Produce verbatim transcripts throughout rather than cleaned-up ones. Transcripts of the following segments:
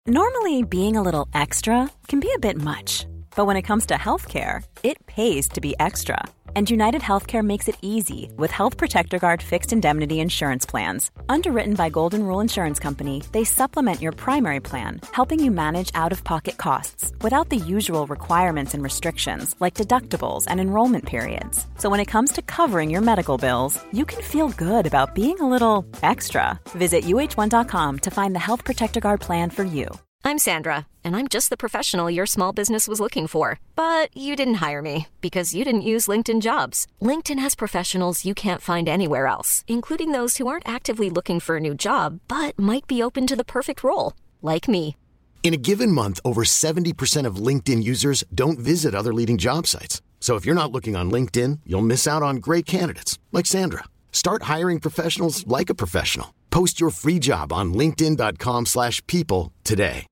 Normally, being a little extra can be a bit much. But when it comes to healthcare, it pays to be extra. And United Healthcare makes it easy with Health Protector Guard fixed indemnity insurance plans. Underwritten by Golden Rule Insurance Company, they supplement your primary plan, helping you manage out-of-pocket costs without the usual requirements and restrictions like deductibles and enrollment periods. So when it comes to covering your medical bills, you can feel good about being a little extra. Visit U H one dot com to find the Health Protector Guard plan for you. I'm Sandra, and I'm just the professional your small business was looking for. But you didn't hire me because you didn't use LinkedIn Jobs. LinkedIn has professionals you can't find anywhere else, including those who aren't actively looking for a new job, but might be open to the perfect role, like me. In a given month, over seventy percent of LinkedIn users don't visit other leading job sites. So if you're not looking on LinkedIn, you'll miss out on great candidates, like Sandra. Start hiring professionals like a professional. Post your free job on linkedin dot com slash people today.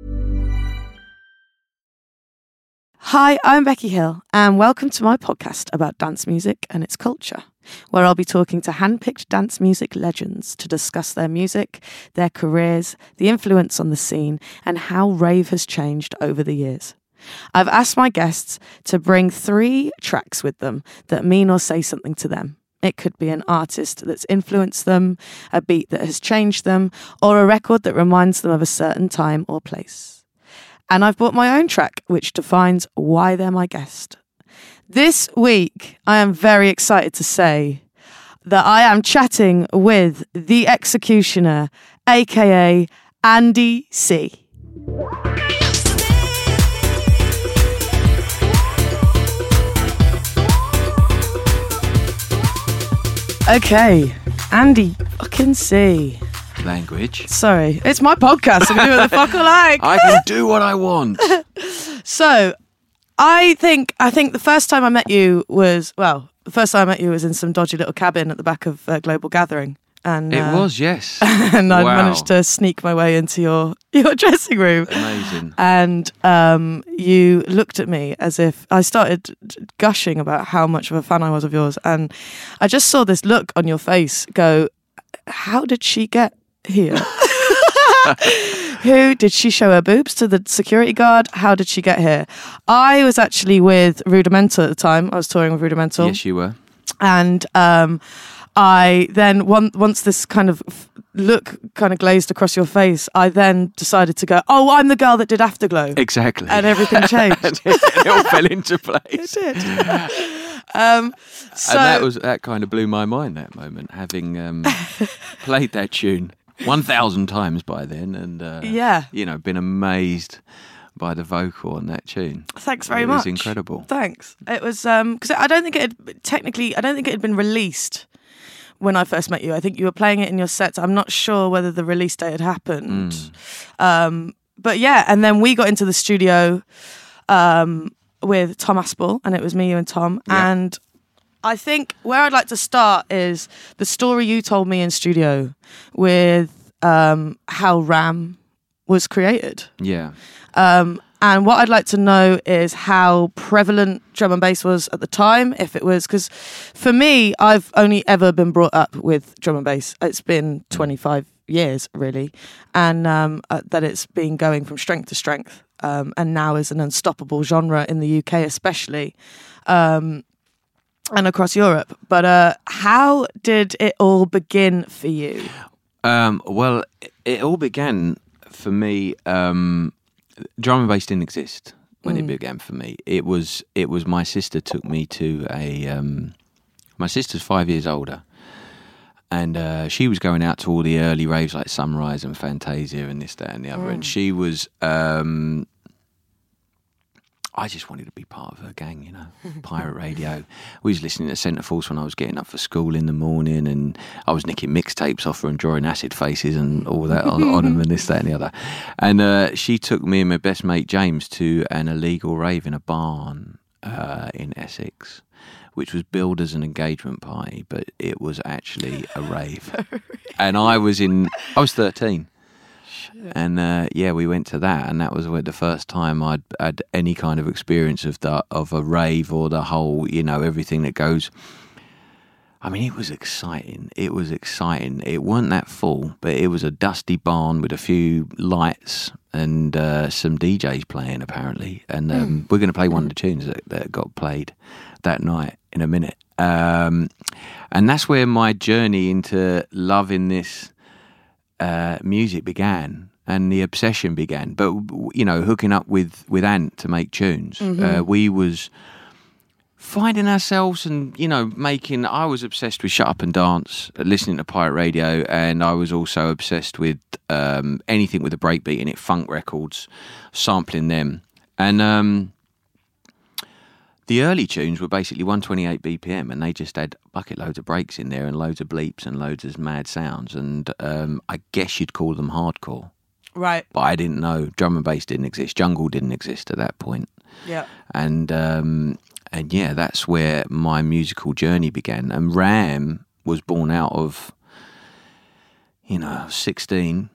Hi, I'm Becky Hill, and welcome to my podcast about dance music and its culture, where I'll be talking to hand-picked dance music legends to discuss their music, their careers, the influence on the scene, and how rave has changed over the years. I've asked my guests to bring three tracks with them that mean or say something to them. It could be an artist that's influenced them, a beat that has changed them, or a record that reminds them of a certain time or place. And I've brought my own track, which defines why they're my guest. This week, I am very excited to say that I am chatting with The Executioner, aka Andy C. Okay, Andy fucking C. Language. Sorry, it's my podcast. I can do what the fuck I like. I can do what I want. So, I think I think the first time I met you was well, the first time I met you was in some dodgy little cabin at the back of uh, Global Gathering, and it uh, was yes, and I wow. managed to sneak my way into your your dressing room. Amazing. And um, you looked at me as if I started gushing about how much of a fan I was of yours, and I just saw this look on your face. Go, how did she get here? Who did she show her boobs to the security guard? How did she get here? I was actually with Rudimental at the time. I was touring with Rudimental. Yes, you were. And um, I then, one, once this kind of look kind of glazed across your face, I then decided to go, oh, I'm the girl that did Afterglow. Exactly. And everything changed. it, it all fell into place. It did. Um, so, and that was that kind of blew my mind, that moment, having um, played that tune one thousand times by then, and uh, yeah, you know, been amazed by the vocal on that tune. Thanks very it much. It was incredible. Thanks. It was um because I don't think it had, technically I don't think it had been released when I first met you. I think you were playing it in your sets. I'm not sure whether the release date had happened. Mm. Um, but yeah, and then we got into the studio um, with Tom Aspel, and it was me, you, and Tom, yeah. and I think where I'd like to start is the story you told me in studio with um, how Ram was created. Yeah. Um, and what I'd like to know is how prevalent drum and bass was at the time, if it was, because for me, I've only ever been brought up with drum and bass. It's been twenty-five years, really, and um, uh, that it's been going from strength to strength, um, and now is an unstoppable genre in the U K especially. Um, and across Europe. But uh, how did it all begin for you? Um, well, it, it all began for me. Um, drum and bass didn't exist when mm. it began for me. It was it was my sister took me to a. Um, my sister's five years older, and uh, she was going out to all the early raves like Sunrise and Fantasia and this, that, and the other. Mm. And she was. Um, I just wanted to be part of her gang, you know, pirate radio. We was listening to Centre Force when I was getting up for school in the morning, and I was nicking mixtapes off her and drawing acid faces and all that on, on them and this, that and the other. And uh, she took me and my best mate James to an illegal rave in a barn uh, in Essex, which was billed as an engagement party, but it was actually a rave. And I was in, I was thirteen. And uh, yeah, we went to that, and that was the first time I'd had any kind of experience of the of a rave or the whole, you know, everything that goes. I mean, it was exciting. It was exciting. It weren't that full, but it was a dusty barn with a few lights and uh, some D Js playing, apparently. And um, mm. we're going to play one of the tunes that, that got played that night in a minute. Um, and that's where my journey into loving this uh, music began and the obsession began. But, you know, hooking up with, with Ant to make tunes, mm-hmm. uh, we was... finding ourselves and, you know, making... I was obsessed with Shut Up and Dance, listening to pirate radio, and I was also obsessed with um, anything with a breakbeat in it, funk records, sampling them. And um, the early tunes were basically one twenty-eight B P M, and they just had bucket loads of breaks in there and loads of bleeps and loads of mad sounds, and um, I guess you'd call them hardcore. Right. But I didn't know. Drum and bass didn't exist. Jungle didn't exist at that point. Yeah. And... Um, And yeah, that's where my musical journey began. And Ram was born out of, you know, sixteen,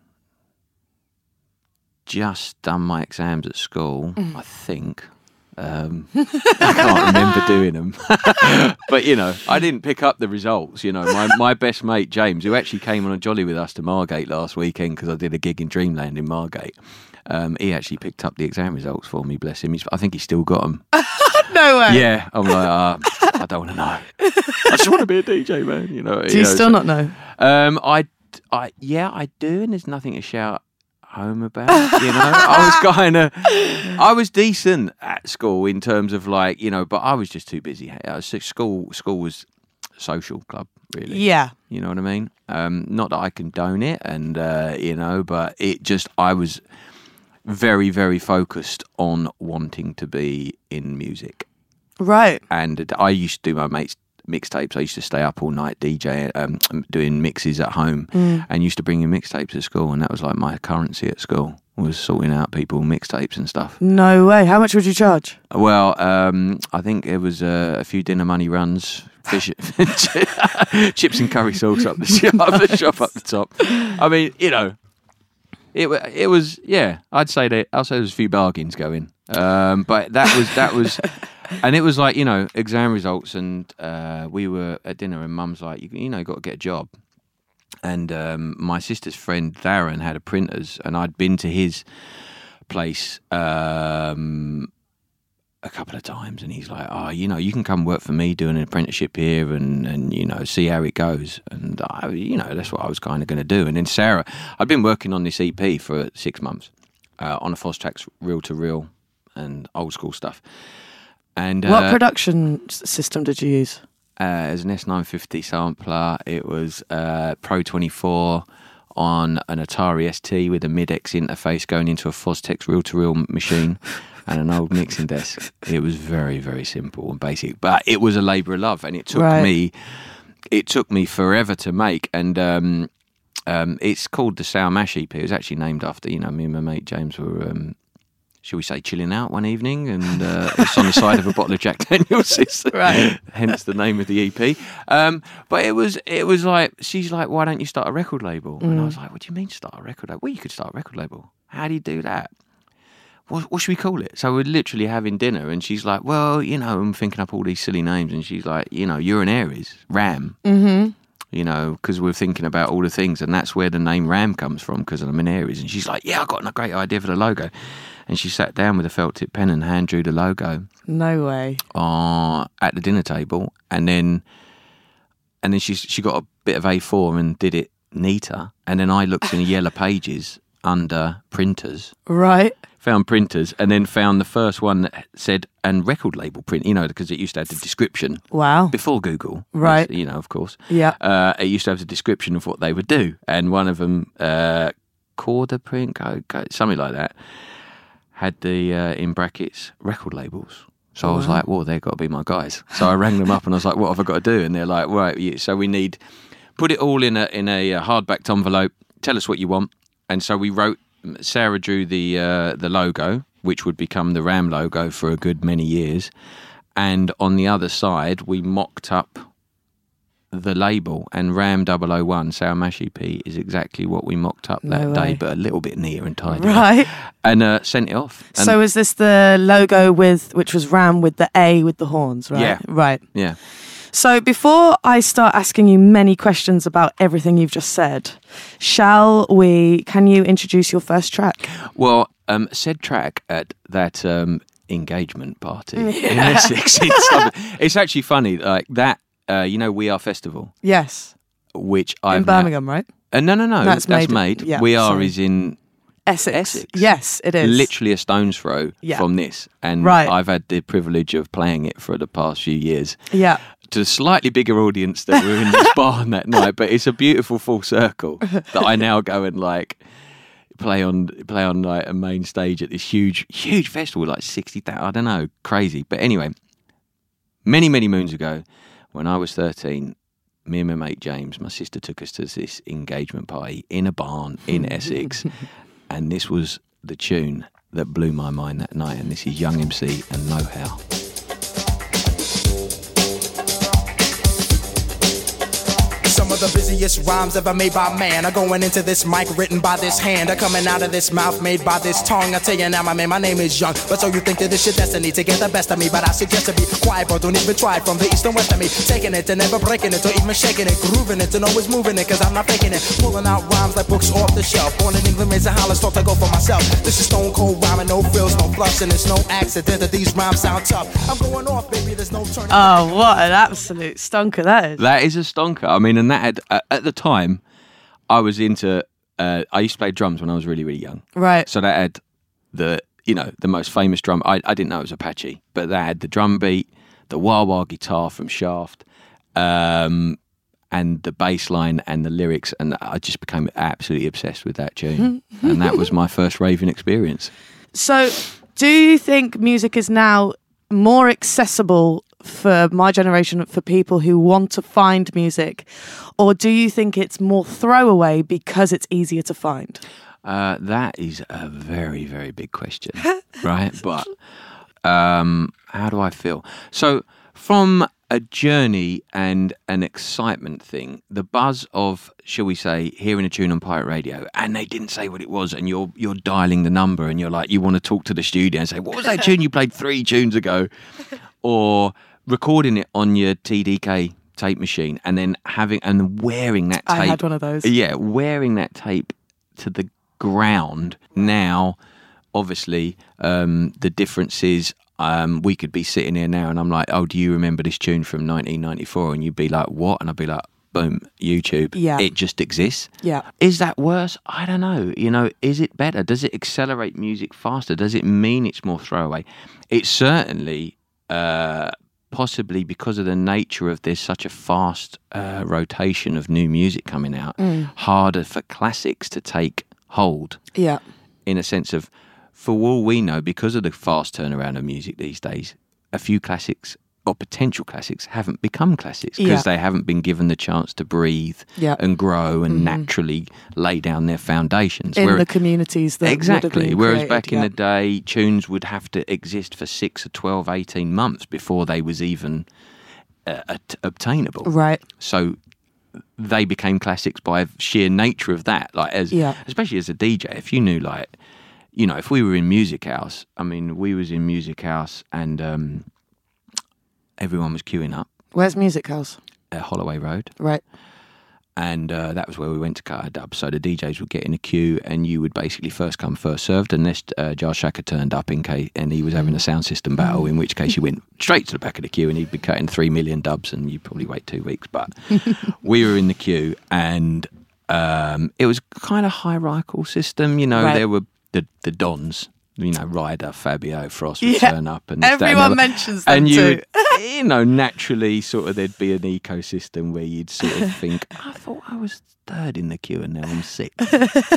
just done my exams at school, mm. I think. Um, I can't remember doing them. But, you know, I didn't pick up the results. You know, my, my best mate, James, who actually came on a jolly with us to Margate last weekend because I did a gig in Dreamland in Margate, um, he actually picked up the exam results for me, bless him. He's, I think he's still got them. No way. Yeah, I'm like, uh, I don't want to know. I just want to be a D J, man. You know. Do you, you know, still so, not know? Um, I, I, yeah, I do, and there's nothing to shout home about. You know, I was kind of, I was decent at school in terms of like, you know, but I was just too busy. I was, school, school was a social club, really. Yeah. You know what I mean? Um, not that I condone it, and uh, you know, but it just, I was very, very focused on wanting to be in music. Right. And I used to do my mates' mixtapes. I used to stay up all night DJing, um, doing mixes at home, mm. and used to bring in mixtapes at school. And that was like my currency at school, was sorting out people mixtapes and stuff. No way. How much would you charge? Well, um, I think it was uh, a few dinner money runs, fish, chips and curry sauce up the shop, up the shop up the top. I mean, you know. It it was yeah. I'd say that I'd say there was a few bargains going, um, but that was that was, and it was like, you know, exam results, and uh, we were at dinner, and Mum's like, you, you know, got to get a job, and um, my sister's friend Darren had a printers, and I'd been to his place um, a couple of times, and he's like, oh, you know, you can come work for me doing an apprenticeship here, and, and you know, see how it goes. And I, you know, that's what I was kind of going to do. And then Sarah, I'd been working on this E P for six months uh, on a Fostrax reel to reel and old school stuff. And what uh, production system did you use? Uh, it was an S nine fifty sampler. It was uh, Pro twenty-four on an Atari S T with a mid-X interface going into a Fostex reel to reel machine. And an old mixing desk. It was very, very simple and basic, but it was a labour of love, and it took right. me, it took me forever to make. And um, um, it's called the Sour Mash E P. It was actually named after, you know, me and my mate James were, um, shall we say, chilling out one evening, and uh, it's on the side of a bottle of Jack Daniels. Right. Hence the name of the E P. Um, but it was, it was like, she's like, why don't you start a record label? Mm. And I was like, what do you mean start a record label? Well, you could start a record label. How do you do that? What, what should we call it? So we're literally having dinner, and she's like, well, you know, I'm thinking up all these silly names, and she's like, you know, you're an Aries, Ram, mm-hmm. you know, because we're thinking about all the things, and that's where the name Ram comes from, because I'm an Aries. And she's like, yeah, I got a great idea for the logo. And she sat down with a felt tip pen and hand drew the logo. No way. Uh, at the dinner table, and then and then she she got a bit of A four and did it neater, and then I looked in the yellow pages under printers. Right. Found printers, and then found the first one that said, and record label print, you know, because it used to have the description. Wow. Before Google. Right. You know, of course. Yeah. Uh, it used to have the description of what they would do. And one of them, uh, Corda print, something like that, had the, uh, in brackets, record labels. So I was like, well, they've got to be my guys. So I rang them up and I was like, what have I got to do? And they're like, right, so we need, put it all in a, in a hardbacked envelope, tell us what you want. And so we wrote, Sarah drew the uh, the logo, which would become the Ram logo for a good many years. And on the other side, we mocked up the label, and Ram double oh one, Sour Mash E P, is exactly what we mocked up that no day, way. but a little bit neater and tidier. Right. And uh, sent it off. And so is this the logo with, which was Ram with the A with the horns, right? Yeah. Right. Yeah. So before I start asking you many questions about everything you've just said, shall we, can you introduce your first track? Well, um, said track at that um, engagement party in Essex. It's, it's actually funny, like that, uh, you know, We Are Festival. Yes. Which I've in Birmingham, now, right? Uh, no, no, no. That's, that's made. made. Yeah, we Are sorry. is in Essex. Essex. Yes, it is. Literally a stone's throw yeah. from this. And right. I've had the privilege of playing it for the past few years. Yeah. To a slightly bigger audience that were in this barn that night. But it's a beautiful full circle that I now go and like play on play on like a main stage at this huge, huge festival, like sixty thousand, I don't know, crazy. But anyway, many, many moons ago, when I was thirteen, me and my mate James, my sister took us to this engagement party in a barn in Essex, and this was the tune that blew my mind that night, and this is Young M C and Know How. Some of the busiest rhymes ever made by man are going into this mic written by this hand, are coming out of this mouth made by this tongue. I tell you now, my man, my name is Young, but so you think that this your destiny to get the best of me, but I suggest to be quiet, but don't even try it. From the east and west of me, taking it and never breaking it, or even shaking it, grooving it and always moving it, cause I'm not faking it, pulling out rhymes like books off the shelf. Born in England, raised in Holland, thought to go for myself. This is stone cold rhyming, no frills, no fluffs, and it's no accident that these rhymes sound tough. I'm going off, baby, there's no turning back. Oh, what an absolute stonker that is. That is a stonker. I mean, and that had, uh, at the time, I was into, uh, I used to play drums when I was really, really young. Right. So that had the, you know, the most famous drum. I, I didn't know it was Apache, but that had the drum beat, the wah-wah guitar from Shaft, um, and the bass line and the lyrics. And I just became absolutely obsessed with that tune. And that was my first raving experience. So do you think music is now more accessible for my generation, for people who want to find music, or do you think it's more throwaway because it's easier to find? Uh, that is a very, very big question, right? But um, how do I feel? So from a journey and an excitement thing, the buzz of, shall we say, hearing a tune on pirate radio, and they didn't say what it was, and you're you're dialing the number, and you're like, you want to talk to the studio and say, what was that tune you played three tunes ago? Or recording it on your T D K tape machine, and then having and wearing that tape. I had one of those. Yeah, wearing that tape to the ground. Now, obviously, um, the difference is um, we could be sitting here now, and I'm like, oh, do you remember this tune from nineteen ninety-four? And you'd be like, what? And I'd be like, boom, YouTube. Yeah. It just exists. Yeah. Is that worse? I don't know. You know, is it better? Does it accelerate music faster? Does it mean it's more throwaway? It's certainly... Uh, possibly because of the nature of there's such a fast uh, rotation of new music coming out, mm. harder for classics to take hold. Yeah. In a sense of, for all we know, because of the fast turnaround of music these days, a few classics or potential classics haven't become classics because yeah. they haven't been given the chance to breathe yeah. and grow and mm. naturally lay down their foundations. In Where, the communities that exactly. would have been Whereas created, back in yeah. the day, tunes would have to exist for six or twelve, eighteen months before they was even uh, at- obtainable. Right. So they became classics by sheer nature of that. Like as, yeah. especially as a D J, if you knew like, you know, if we were in Music House, I mean, we was in Music House and um, everyone was queuing up. Where's Music House? At Holloway Road. Right. And uh, that was where we went to cut our dub. So the D Js would get in a queue and you would basically first come, first served, unless uh, Jar Shaka turned up in case, and he was having a sound system battle, in which case you went straight to the back of the queue and he'd be cutting three million dubs and you'd probably wait two weeks. But we were in the queue and um, it was kind of hierarchical system. You know, right. there were the, the dons. You know, Ryder, Fabio, Frost would yeah. turn up, and this, everyone that, and mentions them and you, too. would, you know, naturally, sort of, there'd be an ecosystem where you'd sort of think, I thought I was third in the queue, and now I'm sixth.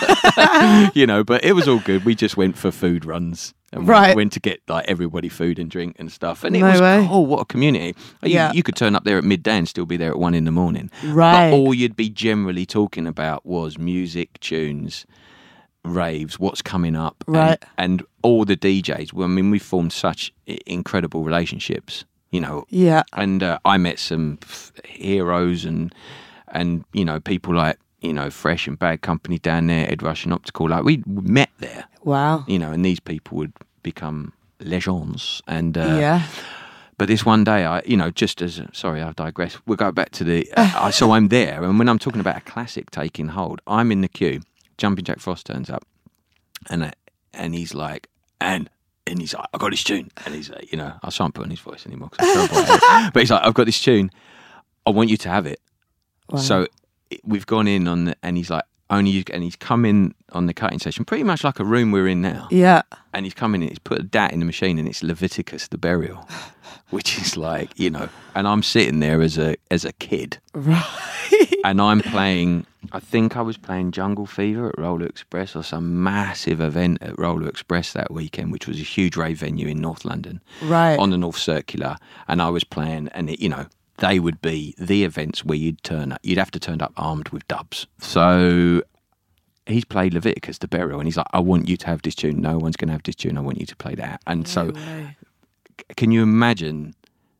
You know, but it was all good. We just went for food runs, and right. we went to get like everybody food and drink and stuff, and it no was way. cool. What a community! You, yeah. you could turn up there at midday and still be there at one in the morning. Right. But all you'd be generally talking about was music, tunes, raves, what's coming up, right? And, and all the D Js. Well, I mean, we formed such incredible relationships, you know. Yeah. And uh, I met some f- heroes and and you know people like you know Fresh and Bad Company down there, Ed Rush and Optical. Like we met there. Wow. You know, and these people would become legends. And uh, yeah. but this one day, I, you know, just as, sorry, I digress. We'll go back to the, uh, so I'm there. And when I'm talking about a classic taking hold, I'm in the queue. Jumping Jack Frost turns up. And uh, and he's like, and, and he's like, I got this tune. And he's like, you know, I shan't put on his voice anymore. Cause I'm terrible. But he's like, I've got this tune. I want you to have it. Wow. So it, we've gone in on the, and he's like, only you, and he's come in on the cutting session, pretty much like a room we're in now. Yeah. And he's come in and he's put a dat in the machine and it's Leviticus, the Burial, which is like, you know, and I'm sitting there as a as a kid. Right. And I'm playing, I think I was playing Jungle Fever at Roller Express or some massive event at Roller Express that weekend, which was a huge rave venue in North London. Right. On the North Circular. And I was playing, and it, you know, they would be the events where you'd turn up, you'd have to turn up armed with dubs. So he's played Leviticus, the Burial, and he's like, I want you to have this tune. No one's going to have this tune. I want you to play that. And no so way. Can you imagine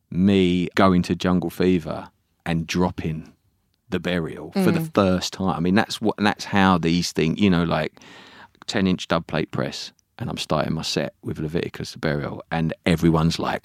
me going to Jungle Fever and dropping the Burial mm. for the first time? I mean, that's what, and that's how these things, you know, like ten inch dub plate press, and I'm starting my set with Leviticus, the Burial, and everyone's like,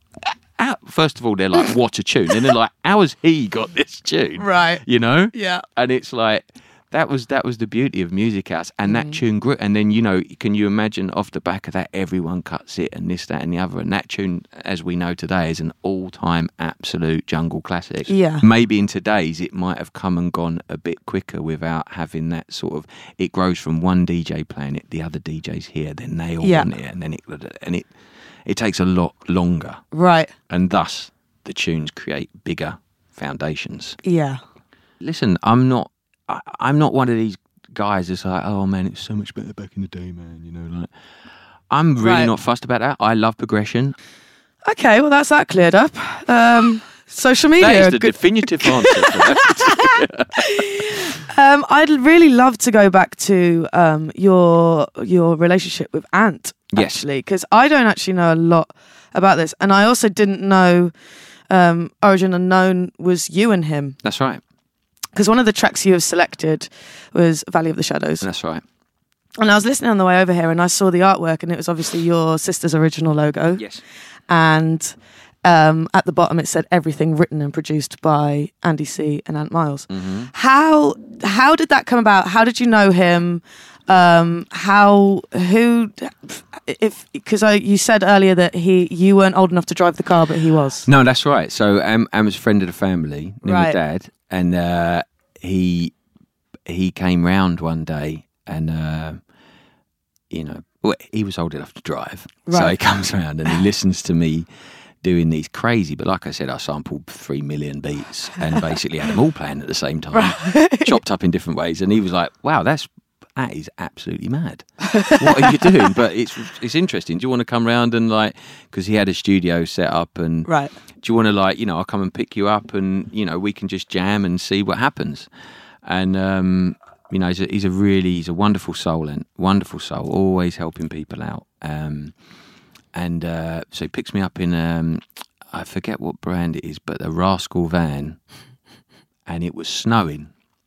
How, first of all, they're like, what a tune. And they're like, how has he got this tune? Right. You know? Yeah. And it's like, that was that was the beauty of Music House. And mm. that tune grew. And then, you know, can you imagine off the back of that, everyone cuts it and this, that and the other. And that tune, as we know today, is an all-time absolute jungle classic. Yeah. Maybe in today's, it might have come and gone a bit quicker without having that sort of, it grows from one D J playing it, the other D Js here, then they all yeah. want it. And then it, and it, It takes a lot longer. Right. And thus, the tunes create bigger foundations. Yeah. Listen, I'm not I, I'm not one of these guys that's like, oh man, it was so much better back in the day, man. You know, like, I'm really right. not fussed about that. I love progression. Okay, well, that's that cleared up. Um, social media. That is the good... definitive answer for that. um, I'd really love to go back to um, your your relationship with Ant. Yes. Actually, because I don't actually know a lot about this, and I also didn't know um, Origin Unknown was you and him. That's right. Because one of the tracks you have selected was Valley of the Shadows. That's right. And I was listening on the way over here, and I saw the artwork, and it was obviously your sister's original logo. Yes. And um, at the bottom it said everything written and produced by Andy C and Ant Miles. Mm-hmm. How how did that come about? How did you know him? Um, how who? If because I you said earlier that he you weren't old enough to drive the car, but he was. No, that's right. So Am Am was a friend of the family, knew right. my dad, and uh, he he came round one day, and uh, you know, well, he was old enough to drive, right. so he comes around and he listens to me doing these crazy, but like I said, I sampled three million beats and basically had them all playing at the same time, right. chopped up in different ways, and he was like, "Wow, that's." That is absolutely mad. What are you doing? But it's it's interesting. Do you want to come round and like, because he had a studio set up, and right. do you want to like, you know, I'll come and pick you up, and you know, we can just jam and see what happens. And um, you know, he's a, he's a really he's a wonderful soul and wonderful soul, always helping people out. Um, and uh, so he picks me up in um, I forget what brand it is, but a Rascal van, and it was snowing.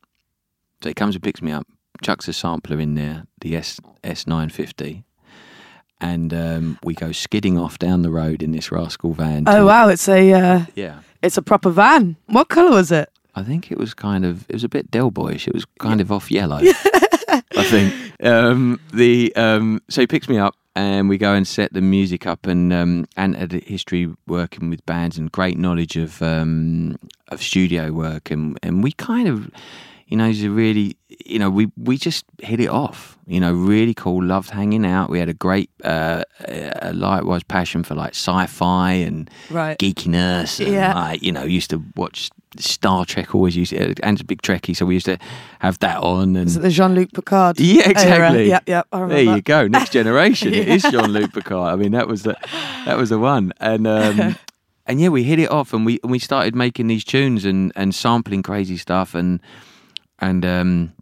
So he comes and picks me up. Chucks a sampler in there, the S S nine fifty, and um, we go skidding off down the road in this Rascal van. Oh wow, it's a uh, yeah, it's a proper van. What colour was it? I think it was kind of it was a bit Del Boyish. It was kind yeah. of off yellow. I think um, the um, so he picks me up and we go and set the music up, and um, and had a history working with bands and great knowledge of um, of studio work, and and we kind of. You know, he's a really, you know, we, we just hit it off, you know, really cool, loved hanging out. We had a great, uh, uh, likewise passion for like sci-fi and right. geekiness. And yeah. like, you know, used to watch Star Trek, always used to, and a big Trekkie, so we used to have that on. And is it the Jean-Luc Picard? Yeah, exactly. Yep, yep, I remember there you that. go, Next Generation. yeah. It is Jean-Luc Picard. I mean, that was the, that was the one. And, um, and yeah, we hit it off, and we, and we started making these tunes and, and sampling crazy stuff, and, And um,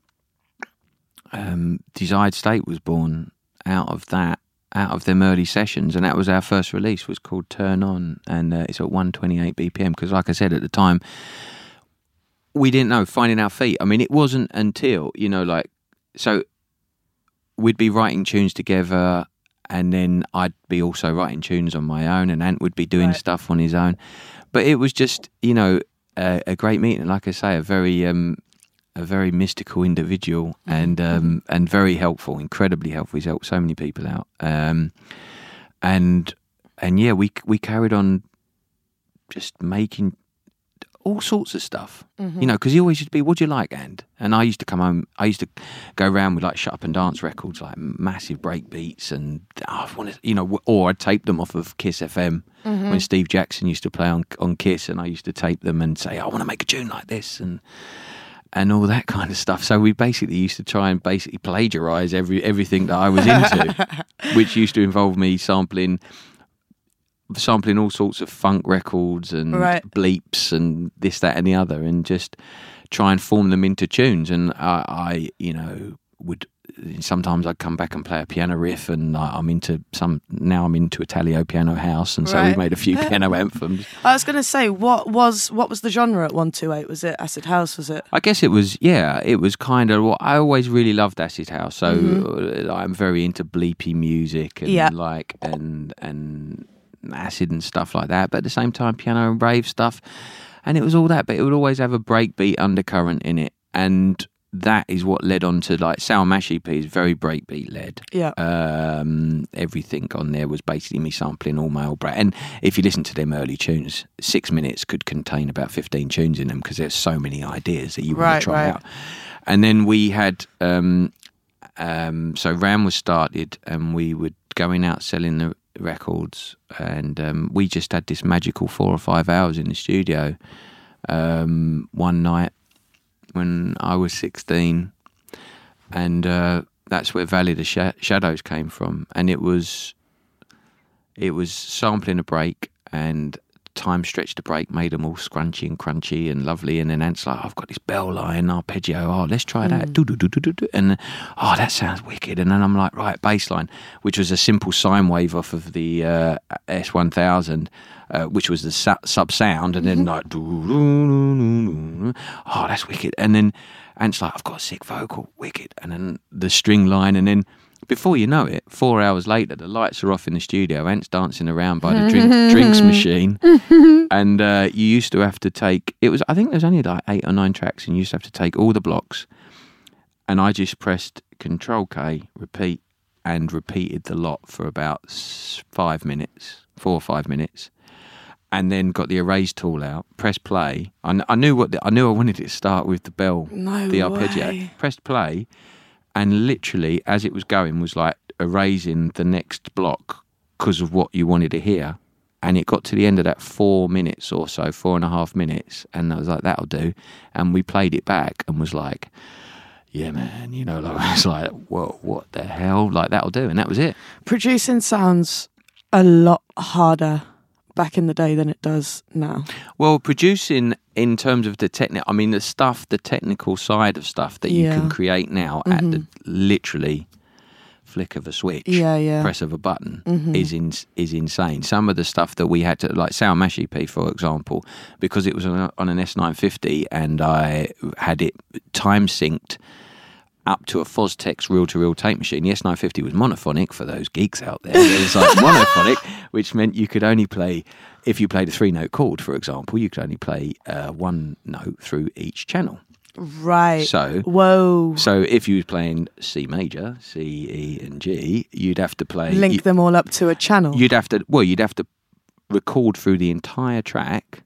um, Desired State was born out of that, out of them early sessions, and that was our first release. Was called Turn On, and uh, it's at one twenty-eight B P M. Because, like I said at the time, we didn't know finding our feet. I mean, it wasn't until you know, like, so we'd be writing tunes together, and then I'd be also writing tunes on my own, and Ant would be doing Right. stuff on his own. But it was just, you know, a, a great meeting. Like I say, a very, um, a very mystical individual, and um, and very helpful, incredibly helpful. He's helped so many people out, um, and and yeah, we we carried on just making all sorts of stuff, you know, because he always used to be, what do you like, and and I used to come home, I used to go around with like Shut Up and Dance records, like massive break beats, and oh, I wanted, you know, or I'd tape them off of Kiss F M when Steve Jackson used to play on on Kiss, and I used to tape them and say, I want to make a tune like this, and and all that kind of stuff. So we basically used to try and basically plagiarise every everything that I was into, which used to involve me sampling sampling all sorts of funk records and Right. bleeps and this, that and the other, and just try and form them into tunes. And I, I you know, would sometimes I'd come back and play a piano riff, and I, I'm into some, now I'm into Italio Piano House, and so Right. we've made a few piano anthems. I was going to say, what was what was the genre at one two eight? Was it acid house? Was it? I guess it was, yeah, it was kind of, well, I always really loved acid house, so uh, I'm very into bleepy music and Yeah. like, and, and acid and stuff like that, but at the same time piano and rave stuff, and it was all that, but it would always have a breakbeat undercurrent in it, and that is what led on to like Sour Mash E P is very breakbeat led. Yeah. Um, everything on there was basically me sampling all my old break, and if you listen to them early tunes, six minutes could contain about fifteen tunes in them, because there's so many ideas that you want Right, to try right. out. And then we had um, um, so Ram was started, and we were going out selling the records, and um, we just had this magical four or five hours in the studio um, one night when I was sixteen, and uh, that's where Valley of the Sh- Shadows came from. And it was it was sampling a break, and time stretched the break, made them all scrunchy and crunchy and lovely. And then Ant's like, I've got this bell line arpeggio, oh, let's try that. Do, do, do, do, do, do. And oh, that sounds wicked. And then I'm like, right, bass line, which was a simple sine wave off of the uh, S one thousand, uh, which was the su- sub sound. And then like, do, do, do, do, do. Oh, that's wicked. And then Ant's like, I've got a sick vocal, wicked. And then the string line, and then before you know it, four hours later, the lights are off in the studio. Ant's dancing around by the drink, drinks machine. And uh, you used to have to take, it was, I think there's only like eight or nine tracks, and you used to have to take all the blocks. And I just pressed Control K, repeat, and repeated the lot for about s- five minutes, four or five minutes. And then got the erase tool out, pressed play. I, kn- I knew what the, I knew I wanted it to start with the bell, No the arpeggio. way. Pressed play, and literally, as it was going, was like erasing the next block because of what you wanted to hear. And it got to the end of that four minutes or so, four and a half minutes, and I was like, that'll do. And we played it back and was like, yeah, man, you know, like, I was like, whoa, what the hell? Like, that'll do. And that was it. Producing sounds a lot harder back in the day than it does now. Well, producing in terms of the technical, I mean, the stuff, the technical side of stuff that you Yeah. can create now at the literally flick of a switch, Yeah, yeah. press of a button, is in, is insane. Some of the stuff that we had to, like Sour Mash E P, for example, because it was on, a, on an S nine fifty, and I had it time synced up to a Fostex reel-to-reel tape machine. The S nine fifty was monophonic for those geeks out there. It was like monophonic, which meant you could only play, if you played a three-note chord, for example, you could only play uh, one note through each channel. Right. So, Whoa. so if you was playing C major, C, E, and G, you'd have to play. Link you, them all up to a channel. You'd have to. Well, you'd have to record through the entire track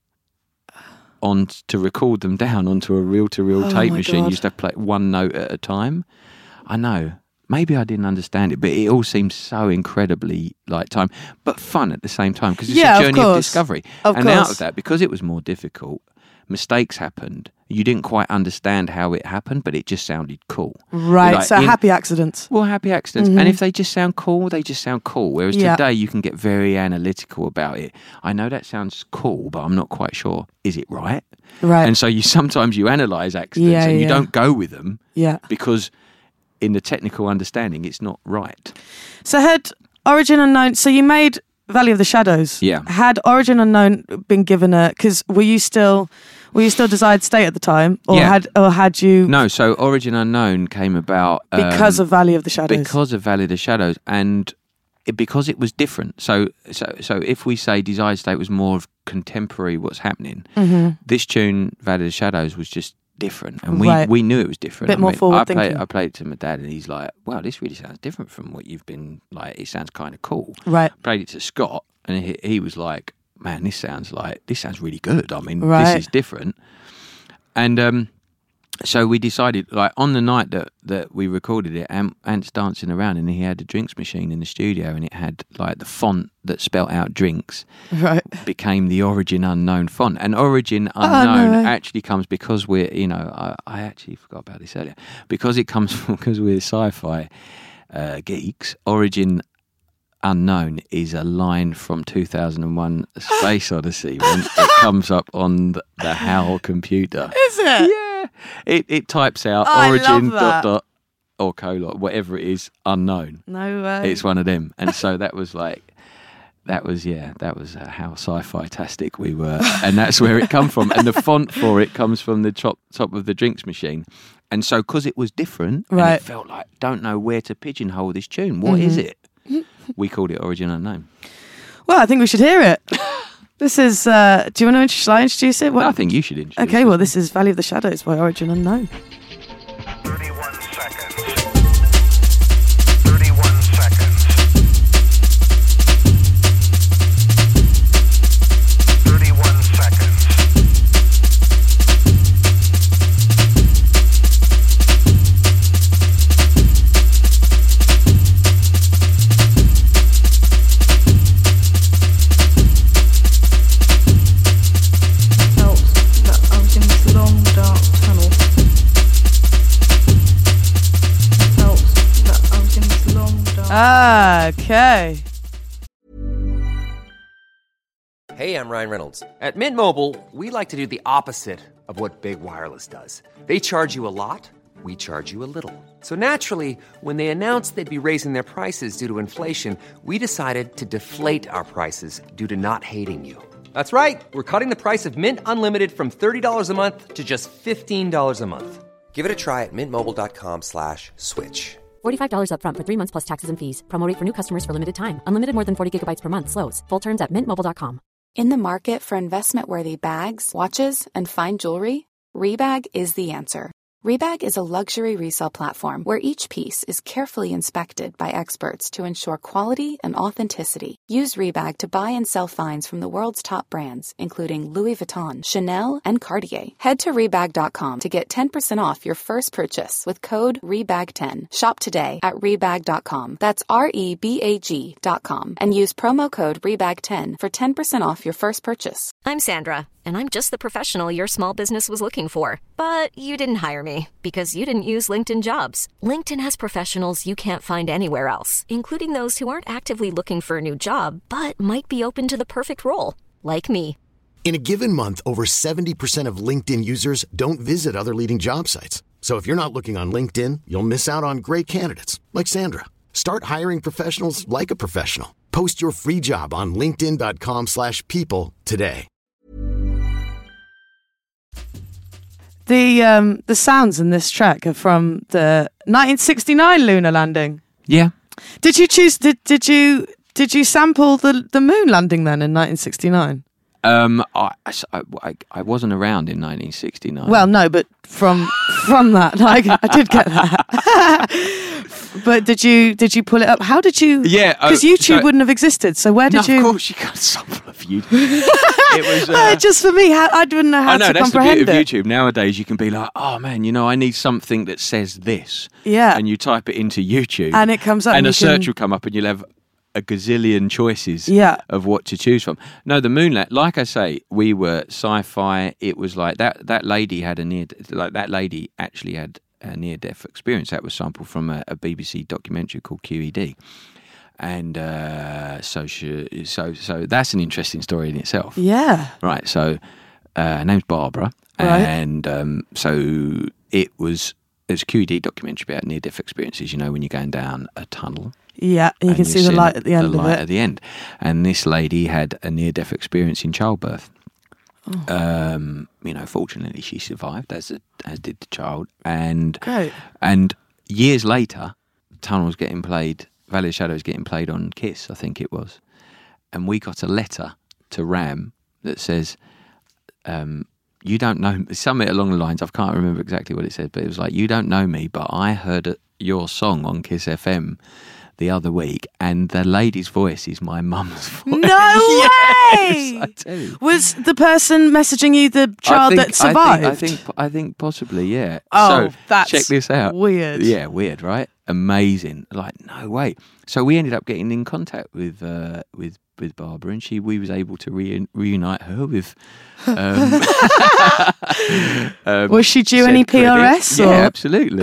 on to record them down onto a reel-to-reel Oh tape my machine. God. You used to have to play one note at a time. I know. Maybe I didn't understand it, but it all seems so incredibly like time, but fun at the same time, because it's Yeah, a of journey of, course. discovery. Of and out course. of that, because it was more difficult, mistakes happened. You didn't quite understand how it happened, but it just sounded cool. Right. Like, so in- happy accidents. Well, happy accidents. And if they just sound cool, they just sound cool. Whereas Yeah. today you can get very analytical about it. I know that sounds cool, but I'm not quite sure. Is it right? Right. And so you sometimes you analyse accidents Yeah, and you yeah. don't go with them Yeah. because in the technical understanding, it's not right. So had Origin Unknown, so you made Valley of the Shadows. Yeah. Had Origin Unknown been given a, because were you still, were you still Desired State at the time? Or Yeah. had, or had you, No, so Origin Unknown came about um, because of Valley of the Shadows? because of Valley of the Shadows, and it, because it was different. So, so, so if we say Desired State was more of contemporary, what's happening, Mm-hmm. this tune, Valley of the Shadows, was just different, and we Right. we knew it was different. Bit more I forward played, thinking. I played it to my dad, and he's like, "Wow, this really sounds different from what you've been like. It sounds kind of cool." Right. Played it to Scott, and he, he was like, "Man, this sounds like this sounds really good. I mean, Right. this is different." And um, so we decided, like on the night that, that we recorded it, Ant, Ant's dancing around, and he had a drinks machine in the studio, and it had like the font that spelt out drinks Right. became the Origin Unknown font. And Origin Oh, no Unknown way. actually comes because we're, you know, I, I actually forgot about this earlier, because it comes from, because we're sci-fi uh, geeks. Origin Unknown is a line from two thousand one A Space Odyssey when it comes up on the, the HAL computer. Is it? Yeah. It, it types out Oh, I Origin love dot that. dot or colon, whatever it is, unknown. No way. It's one of them. And so that was like, that was, yeah, that was uh, how sci-fi-tastic we were. And that's where it come from. And the font for it comes from the top, top of the drinks machine. And so because it was different, and Right. it felt like, don't know where to pigeonhole this tune. What is it? We called it Origin Unknown. Well, I think we should hear it. This is, uh, do you want to introduce, shall I introduce it? What? I think you should introduce Okay, it. well, this is Valley of the Shadows by Origin Unknown. thirty-one seconds. thirty-one seconds. thirty-one seconds. Felt that I was in this long dark tunnel. I felt that I was in this long dark Ah, okay. Hey, I'm Ryan Reynolds. At Mint Mobile, we like to do the opposite of what Big Wireless does. They charge you a lot, we charge you a little. So naturally, when they announced they'd be raising their prices due to inflation, we decided to deflate our prices due to not hating you. That's right. We're cutting the price of Mint Unlimited from thirty dollars a month to just fifteen dollars a month. Give it a try at mintmobile.com slash switch. forty-five dollars up front for three months plus taxes and fees. Promo rate for new customers for limited time. Unlimited more than forty gigabytes per month. Slows full terms at mint mobile dot com. In the market for investment-worthy bags, watches, and fine jewelry, Rebag is the answer. Rebag is a luxury resale platform where each piece is carefully inspected by experts to ensure quality and authenticity. Use Rebag to buy and sell finds from the world's top brands, including Louis Vuitton, Chanel, and Cartier. Head to Rebag dot com to get ten percent off your first purchase with code Rebag ten. Shop today at Rebag dot com. That's R E B A G dot com. And use promo code Rebag ten for ten percent off your first purchase. I'm Sandra, and I'm just the professional your small business was looking for. But you didn't hire me because you didn't use LinkedIn Jobs. LinkedIn has professionals you can't find anywhere else, including those who aren't actively looking for a new job, but might be open to the perfect role, like me. In a given month, over seventy percent of LinkedIn users don't visit other leading job sites. So if you're not looking on LinkedIn, you'll miss out on great candidates like Sandra. Start hiring professionals like a professional. Post your free job on linkedin dot com slash people today. The um the sounds in this track are from the nineteen sixty-nine lunar landing. Yeah. Did you choose? Did did you did you sample the the moon landing then in nineteen sixty-nine? Um, I, I, I wasn't around in nineteen sixty-nine. Well, no, but from from that, like I did get that. But did you did you pull it up? How did you? Yeah, because uh, YouTube so- wouldn't have existed. So where no, did you? of course you got sample of YouTube. It was Uh, uh, just for me, how, I wouldn't know how I know to that's the comprehend beauty of it. YouTube. Nowadays, you can be like, "Oh man, you know, I need something that says this." Yeah. and you type it into YouTube, And it comes up and and a you search can- will come up, and you'll have a gazillion choices. Yeah. of what to choose from. No, the Moonlight. Like I say, we were sci-fi. It was like that. That lady had a near, like that lady actually had a near-death experience. That was sampled from a, a B B C documentary called Q E D. And uh, so, she, so, so that's an interesting story in itself. Yeah. Right. So, uh, her name's Barbara, Right. and um, so it was. There's a Q E D documentary about near-death experiences. You know, when you're going down a tunnel. Yeah, and you and can see the seeing light at the end the of light it. at the end. And this lady had a near-death experience in childbirth. Oh. Um, you know, fortunately, she survived, as a, as did the child. And Great. and years later, the tunnel was getting played Valley of Shadows getting played on Kiss, I think it was. And we got a letter to Ram that says, um, you don't know, something along the lines, I can't remember exactly what it said, but it was like, you don't know me, but I heard your song on Kiss F M the other week, and the lady's voice is my mum's voice. No yes, way! I tell you. Was the person messaging you the child I think, that survived? I think, I think, I think possibly, yeah. Oh, so, that's check this out. weird. Yeah, weird, right? Amazing. Like, no way. So we ended up getting in contact with uh, with with Barbara, and she we was able to re- reunite her with. Um, um, was she due any P R S? Credit. Or? Yeah, absolutely.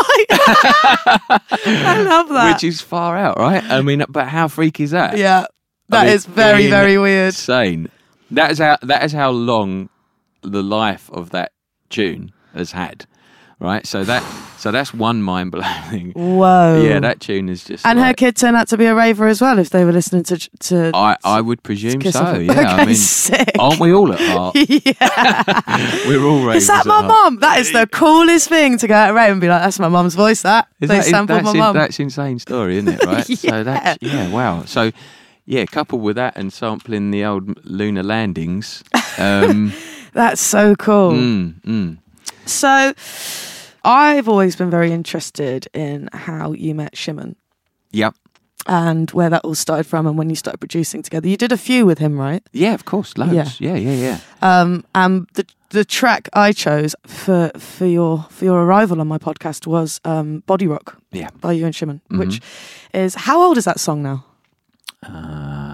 I love that. Which is far out, right? I mean, but how freaky is that? Yeah, that I mean, is very, very weird. Insane. That is how that is how long the life of that tune has had, right? So that so that's one mind blowing thing. Whoa. Yeah, that tune is just. And like, her kid turned out to be a raver as well. If they were listening to to. I, I would presume Kiss so. Off. Yeah, Okay, I mean, sick. aren't we all at heart? Yeah. We're all ravers. Is that at my heart. mum? That is the coolest thing to go out rave and be like, "That's my mum's voice." That Is they that- sampled that's my in- mum. That's insane story, isn't it? Right. Yeah. So that's yeah. Wow. So yeah, coupled with that and sampling the old lunar landings. Um, That's so cool. mm, mm. So, I've always been very interested in how you met Shimon Yep. and where that all started from, and when you started producing together. You did a few with him, right? Yeah, of course. Loads. Yeah. Yeah, yeah, yeah. Um, and the the track I chose for for your for your arrival on my podcast was um, "Body Rock" Yeah. by you and Shimon, Mhm. which is, how old is that song now? Uh,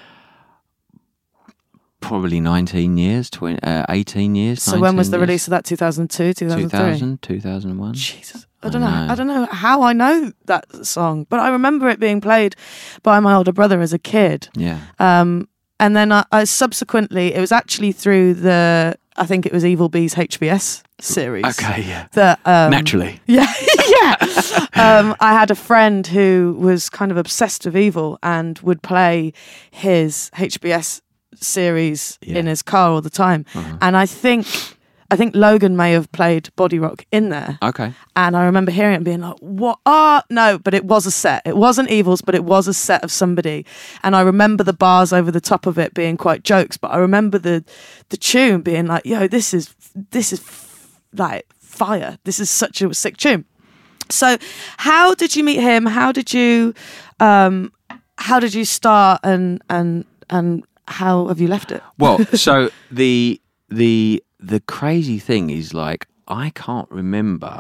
probably nineteen years, twenty, uh, eighteen years. So when was the nineteen years. release of that? two thousand two, two thousand three? two thousand, two thousand one. Jesus. I don't know. I don't know how I know that song, but I remember it being played by my older brother as a kid. Yeah. Um, and then I, I subsequently, it was actually through the, I think it was Evil Bee's H B S series. Okay, yeah. That um, Naturally. Yeah, yeah. um, I had a friend who was kind of obsessed with Evil and would play his H B S series Yeah. in his car all the time. Uh-huh. And I think, I think Logan may have played Body Rock in there. Okay. And I remember hearing it and being like, what? Oh, no, but it was a set. It wasn't Evil's, but it was a set of somebody. And I remember the bars over the top of it being quite jokes, but I remember the the tune being like, yo, this is, this is f- like fire. This is such a sick tune. So how did you meet him? How did you, um, how did you start and, and, and how have you left it? Well, so the the the crazy thing is, like, I can't remember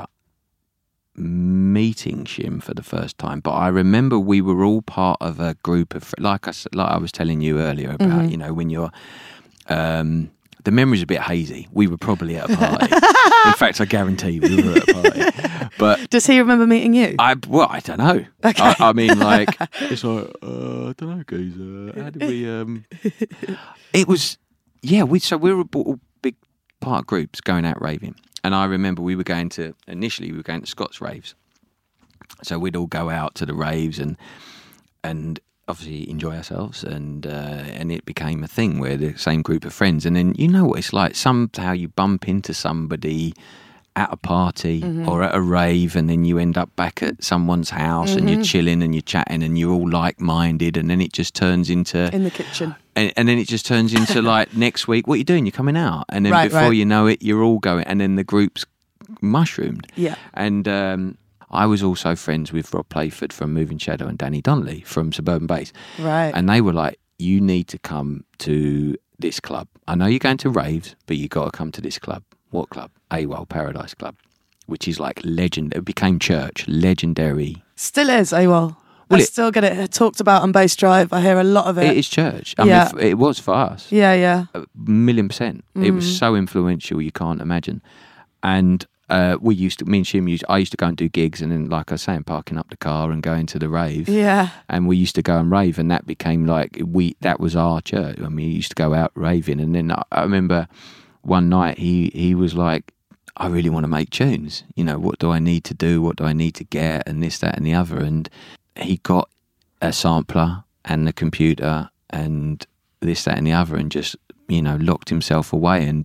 meeting Shim for the first time, but I remember we were all part of a group of, like I s- like I was telling you earlier about, Mhm. you know, when you're. Um, the memory's a bit hazy. We were probably at a party. In fact, I guarantee we were at a party. But Does he remember meeting you? I well, I don't know. Okay. I, I mean, like, it's like, uh, I don't know, guys. Uh, how did we? Um... It was, yeah. We so we were all big part groups going out raving, and I remember we were going to initially we were going to Scott's raves, so we'd all go out to the raves and and obviously enjoy ourselves, and uh, and it became a thing where the same group of friends, and then you know what it's like. Somehow you bump into somebody at a party Mhm. or at a rave, and then you end up back at someone's house and you're Mhm. chilling and you're chatting and you're all like-minded, and then it just turns into In the kitchen. and, and then it just turns into like, next week, what are you doing? You're coming out, and then Right, before right. you know it, you're all going, and then the group's mushroomed. Yeah. And um, I was also friends with Rob Playford from Moving Shadow and Danny Donnelly from Suburban Bass. Right. And they were like, you need to come to this club. I know you're going to raves, but you got to come to this club. What club? AWOL Paradise Club, which is like legend. It became church, legendary. Still is, AWOL. Well, I it- still get it talked about on Bass Drive. I hear a lot of it. It is church. I Yeah. mean, f- it was for us. Yeah, yeah. A million percent. It was Mhm. so influential, you can't imagine. And uh, we used to, me and Shim used, I used to go and do gigs, and then, like I was saying, parking up the car and going to the rave. Yeah. And we used to go and rave, and that became like, we, that was our church. I mean, we used to go out raving. And then I, I remember one night he, he was like, I really want to make tunes. You know, what do I need to do? What do I need to get? And this, that, and the other. And he got a sampler and the computer and this, that, and the other, and just, you know, locked himself away and just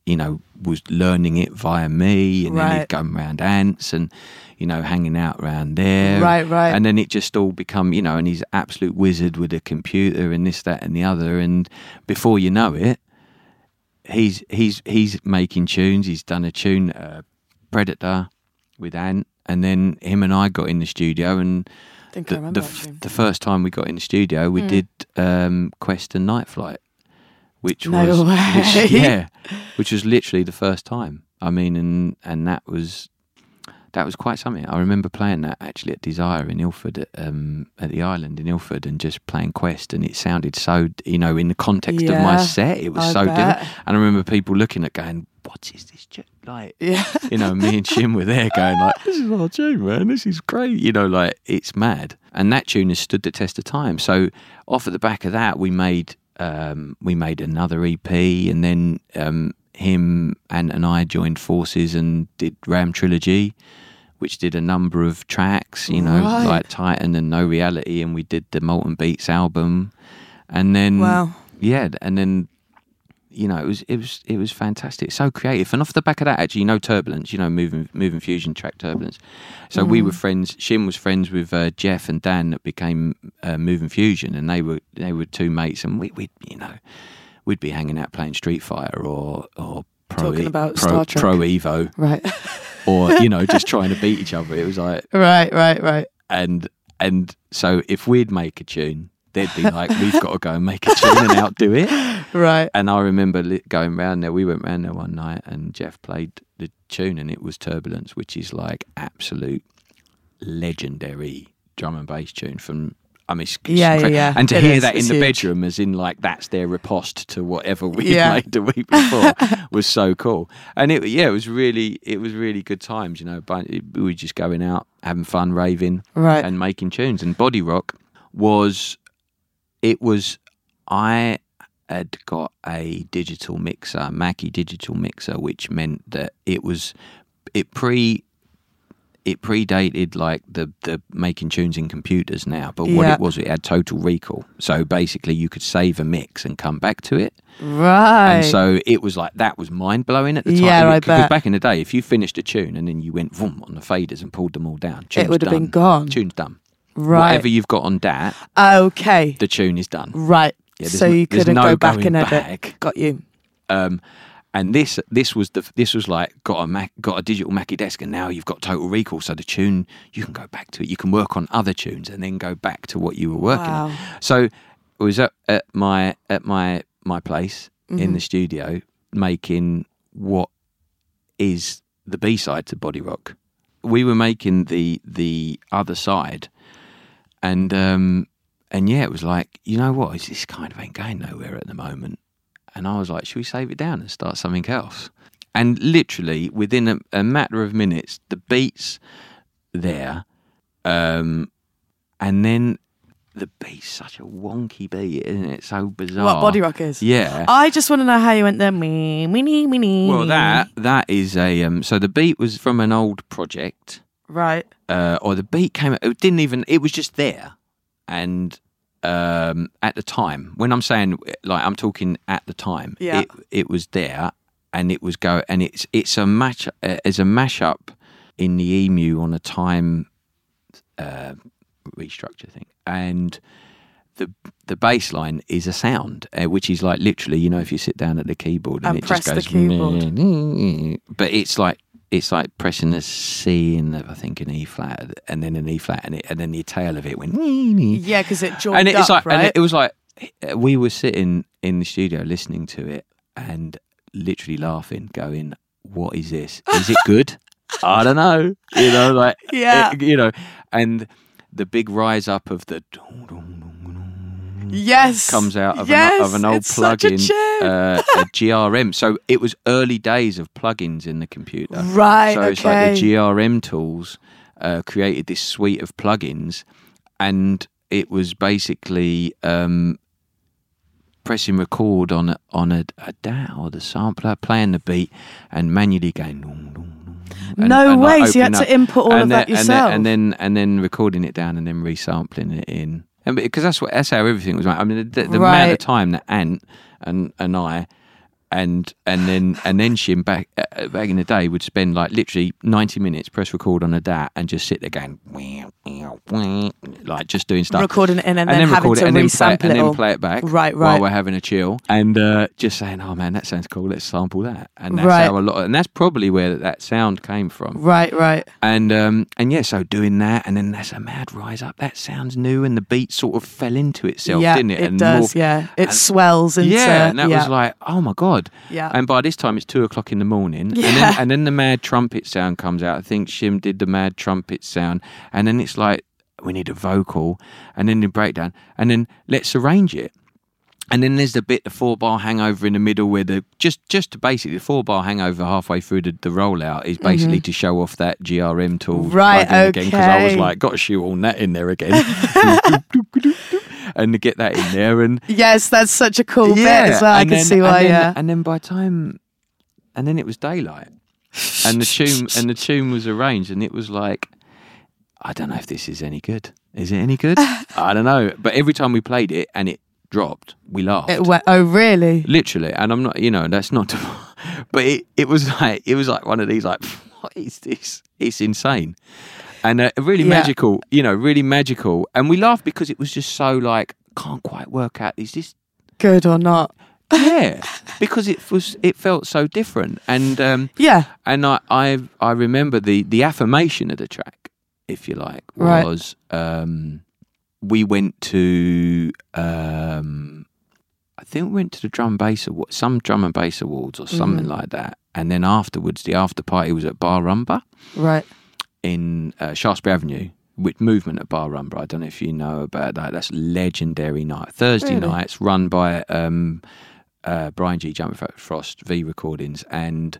you know, was learning it via me, and then Right. he'd go around Ants and, you know, hanging out around there. Right, right. And then it just all become, you know, and he's an absolute wizard with a computer and this, that, and the other. And before you know it, he's he's he's making tunes. He's done a tune, uh, Predator, with Ant, and then him and I got in the studio, and I think I the remember the, that f- tune. the first time we got in the studio, we Mm. did um, Quest and Night Flight, which No was way. which- yeah, which was literally the first time. I mean, and and that was that was quite something. I remember playing that actually at Desire in Ilford, at, um, at the Island in Ilford, and just playing Quest, and it sounded so, you know, in the context of my Yeah, set, it was I so bet. different. And I remember people looking at going, "What is this tune?" Like, Yeah. you know, me and Shim were there going like, "This is our tune, man. This is great." You know, like, it's mad. And that tune has stood the test of time. So off at the back of that, we made um, we made another E P, and then um, him and, and I joined forces and did Ram Trilogy, which did a number of tracks, you know, Right. like Titan and No Reality, and we did the Molten Beats album. And then Wow. yeah, and then you know, it was it was it was fantastic, so creative. And off the back of that, actually, you know, Turbulence, you know, moving moving fusion track Turbulence. So we were friends. Shim was friends with uh, Jeff and Dan that became uh, Moving Fusion, and they were they were two mates, and we we you know we'd be hanging out playing Street Fighter or or Pro Talking about Pro, Star Trek. Pro Evo, Right. or you know, just trying to beat each other. It was like Right, right, right. and and so if we'd make a tune, they'd be like, "We've got to go and make a tune and outdo it." Right. And I remember li- going round there. We went round there one night, and Jeff played the tune, and it was Turbulence, which is like absolute legendary drum and bass tune from. I mean, it's Yeah, yeah, incre- yeah. And to It hear is. that in It's the huge. bedroom, as in like that's their riposte to whatever we Yeah. made the week before, was so cool. And it, yeah, it was really, it was really good times. You know, but we were just going out, having fun, raving, Right. and making tunes. And Body Rock was, it was, I had got a digital mixer, Mackie digital mixer, which meant that it was, it pre. It predated like the, the making tunes in computers now, but what Yeah. it was, it had total recall. So basically, you could save a mix and come back to it. Right. And so it was like, that was mind blowing at the time. Yeah, I Because bet. back in the day, if you finished a tune and then you went vroom on the faders and pulled them all down, tune's would have done. been gone. Tune's done. Right. Whatever you've got on that, Okay. the tune is done. Right. Yeah, there's so n- you there's couldn't no go back going and edit. back. Got you. Um, and this this was the this was like got a Mac, got a digital Mackie desk, and now you've got total recall. So the tune, you can go back to it. You can work on other tunes and then go back to what you were working Wow. on. So it was at, at my at my my place Mm-hmm. in the studio making what is the B side to Body Rock. We were making the the other side, and um, and yeah, it was like, you know what, this kind of ain't going nowhere at the moment. And I was like, should we save it down and start something else? And literally within a, a matter of minutes, the beat's there, um, and then the beat's such a wonky beat, isn't it? So bizarre. What Body Rock is? Yeah. I just want to know how you went there. Me, me, me, me. Well, that that is a um. So the beat was from an old project, Right. uh, or the beat came. It didn't even. It was just there, and um, at the time, when I'm saying like I'm talking at the time, Yeah. it it was there, and it was go, and it's it's a match. Uh, it's a mashup in the Emu on a time uh, restructure thing, and the the bass line is a sound, uh, which is like literally, you know, if you sit down at the keyboard and, And it press just the goes, keyboard. but it's like it's like pressing a C in the, I think an E flat, and then an E flat, and it, and then the tail of it went. Yeah, because it joined And it's up, like, and right? it, it was like we were sitting in the studio listening to it and literally laughing, going, "What is this? Is it good? I don't know." You know, like Yeah. it- you know, and the big rise up of the yes. comes out of, yes, an, of an old it's such a plugin, tune. uh, a G R M. So it was early days of plugins in the computer. Right, So it's like okay. the G R M tools uh, created this suite of plugins, and it was basically um, pressing record on a, on a, a D A W or the sampler, playing the beat, and manually going. Dum, dum, dum, and- No and, like, way, so you had opening to input all and of then, that yourself? And then, and then and then recording it down and then resampling it in. And because that's what that's how everything was. Like. I mean, the, the amount Right. of time that Ant and and I And and then and then Shim back uh, back in the day would spend like literally ninety minutes press record on a D A T and just sit there going like just doing stuff, recording it in and, and then, then having record to it and then play resample it, and it all. then play it back Right, right. while we're having a chill and uh, just saying, oh man, that sounds cool. Let's sample that. And that's Right. how a lot of, and that's probably where that sound came from. Right, right. And um, and yeah, so doing that, and then that's a mad rise up. That sounds new, and the beat sort of fell into itself, Yeah, didn't it? it and does. more- Yeah, it and- swells into. yeah, and that yeah. was like, oh my god. Yeah. And by this time, it's two o'clock in the morning, Yeah. and then and then the mad trumpet sound comes out. I think Shim did the mad trumpet sound, and then it's like we need a vocal, and then the breakdown, and then let's arrange it. And then there's the bit, the four bar hangover in the middle, where the just just to basically the four bar hangover halfway through the, the rollout is basically Mhm. to show off that G R M tool, Right, plugin again, because I was okay. like, got to shoehorn that in there again, and to get that in there, and Yes, that's such a cool bit as well. I and can then- see why. and then, Yeah. and then by time, and then it was daylight, and the tune and the tune was arranged, and it was like, I don't know if this is any good. Is it any good? I don't know. But every time we played it and it dropped, we laughed. It went, oh, really? Literally, and I'm not, you know, that's not, but it, it was like, it was like one of these, like, what is this? It's insane. And uh, really Yeah. magical, you know, really magical. And we laughed because it was just so like, can't quite work out, is this Good or not? yeah, because it was, it felt so different. And, um, Yeah. and I, I, I remember the, the affirmation of the track, if you like, Right. was, um, we went to, um, I think we went to the drum and bass award, some drum and bass awards or something Mhm. like that. And then afterwards, the after party was at Bar Rumba Right. in uh, Shaftesbury Avenue, with Movement at Bar Rumba. I don't know if you know about that. That's legendary night. Thursday Really? nights run by um, uh, Brian G. Jumping Frost, V Recordings, and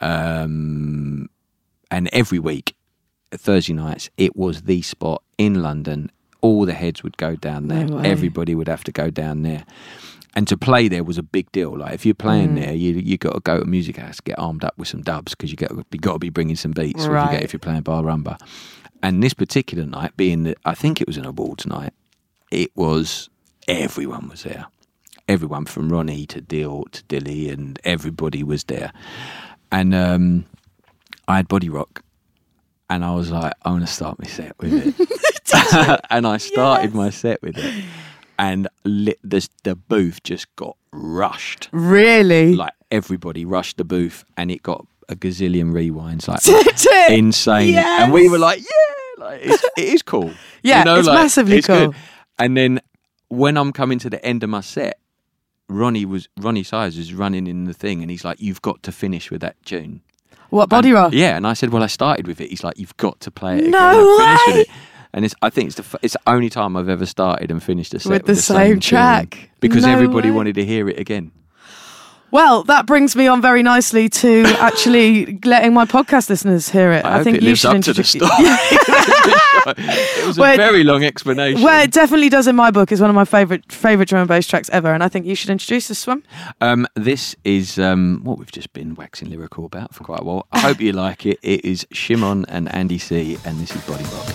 um, and every week, Thursday nights, it was the spot in London. All the heads would go down there. No way. Everybody would have to go down there. And to play there was a big deal. Like if you're playing Mm. there, you you got to go to Music House, get armed up with some dubs because you got you got to be bringing some beats. If, you Right. get, if you're playing Bar Rumba, and this particular night, being that I think it was an awards night, it was everyone was there. Everyone from Ronnie to Dill to Dilly, and everybody was there. And um, I had Body Rock, and I was like, I want to start my set with it. And I started Yes. my set with it. And lit, this, the booth just got rushed. Really? Like everybody rushed the booth, and it got a gazillion rewinds. Like Did it? insane. Yes. And we were like, yeah, like it's, it is cool. Yeah, You know, it's like, massively it's good. cool. And then when I'm coming to the end of my set, Ronnie was Ronnie Sires is running in the thing, and he's like, "You've got to finish with that tune." What, Body And- Rock? Yeah, and I said, "Well, I started with it." He's like, "You've got to play it No again and finish way! with it." And it's, I think it's the f- it's the only time I've ever started and finished a set With with, the same tune, track. because No everybody way. wanted to hear it again. Well, that brings me on very nicely to actually letting my podcast listeners hear it. I, I, hope think it you lives should up to the introduce- story. It was a Well, very long explanation. Well, it definitely does in my book. It's one of my favorite favorite drum and bass tracks ever, and I think you should introduce this one. Um, this is um, what we've just been waxing lyrical about for quite a while. I hope you like it. It is Shimon and Andy C, and this is Body Rock.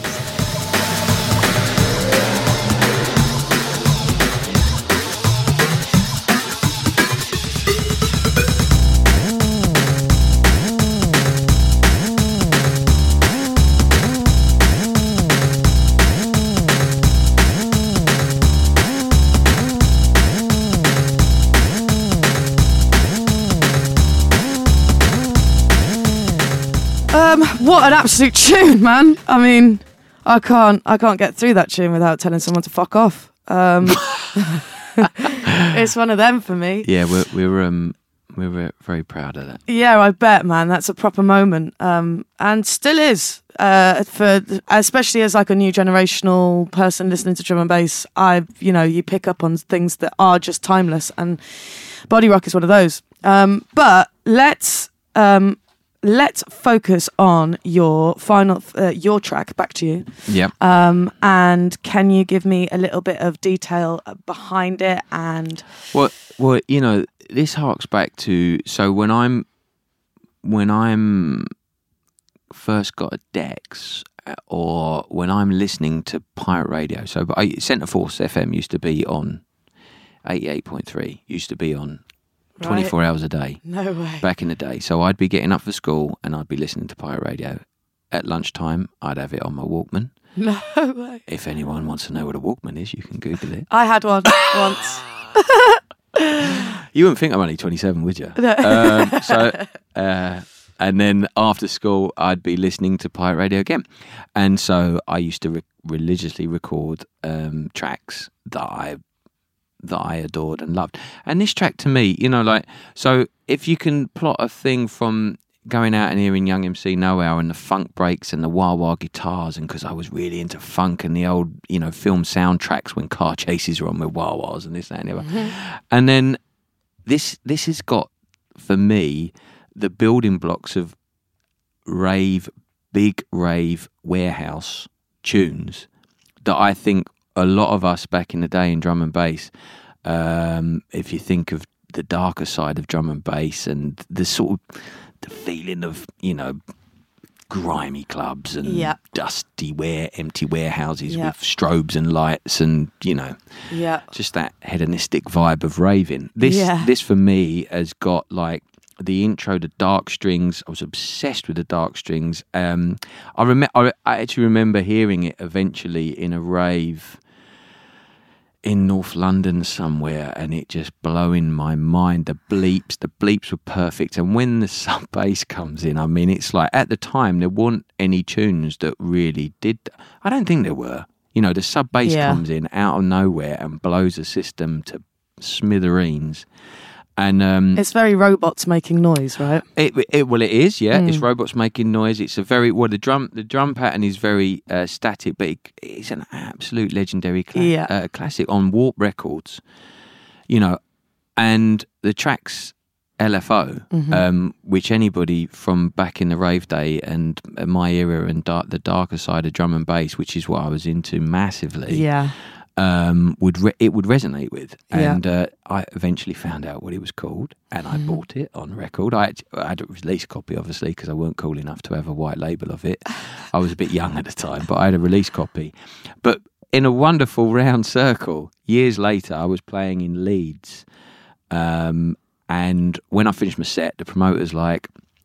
Um, what an absolute tune, man! I mean, I can't I can't get through that tune without telling someone to fuck off. Um, it's one of them for me. Yeah, we're we're um we were very proud of that. Yeah, I bet, man. That's a proper moment, um, and still is. Uh, for especially as like a new generational person listening to drum and bass, I, you know, you pick up on things that are just timeless, and Body Rock is one of those. Um, but let's um, let's focus on your final, uh, your track. Back to you. Yeah. Um, and can you give me a little bit of detail behind it? And Well, well, you know, this harks back to so when I'm when I'm first got a Dex, or when I'm listening to pirate radio. So, I, Centre Force F M used to be on eighty-eight point three. Used to be on twenty-four hours a day. No way. Back in the day. So I'd be getting up for school and I'd be listening to Pirate Radio. At lunchtime, I'd have it on my Walkman. No way. If anyone wants to know what a Walkman is, you can Google it. I had one once. You wouldn't think I'm only twenty-seven, would you? No. Um, so, uh, and then after school, I'd be listening to Pirate Radio again. And so I used to re- religiously record um, tracks that I that I adored and loved. And this track to me, you know, like, so if you can plot a thing from going out and hearing Young M C Noel and the funk breaks and the wah wah guitars, and because I was really into funk and the old, you know, film soundtracks when car chases were on with wah wahs and this, that, and the other. Mm-hmm. And then this this has got, for me, the building blocks of rave, big rave warehouse tunes that I think a lot of us back in the day in drum and bass, um, if you think of the darker side of drum and bass and the sort of the feeling of, you know, grimy clubs and yep. dusty ware, empty warehouses yep. with strobes and lights and, you know, yep. just that hedonistic vibe of raving. This, yeah. this for me has got like the intro to Dark Strings. I was obsessed with the Dark Strings. Um, I, rem- I, I actually remember hearing it eventually in a rave in North London somewhere, and it just blowing my mind. The bleeps, the bleeps were perfect. And when the sub bass comes in, I mean, it's like at the time there weren't any tunes that really did. I don't think there were. You know, the sub bass yeah. comes in out of nowhere and blows the system to smithereens. And um, it's very robots making noise, right? It, it well, it is, yeah. Mm. It's robots making noise. It's a very well. The drum, the drum pattern is very uh, static, but it, it's an absolute legendary cla- yeah. uh, classic on Warp Records. You know, and the tracks L F O, mm-hmm. um, which anybody from back in the rave day and uh, my era and dark, the darker side of drum and bass, which is what I was into massively. Yeah. Um, would re- it would resonate with, Yeah. and uh, I eventually found out what it was called, and I mm. bought it on record. I had, I had a release copy, obviously, because I weren't cool enough to have a white label of it. I was a bit young at the time, but I had a release copy. But in a wonderful round circle, years later, I was playing in Leeds, um, and when I finished my set, the promoter's like,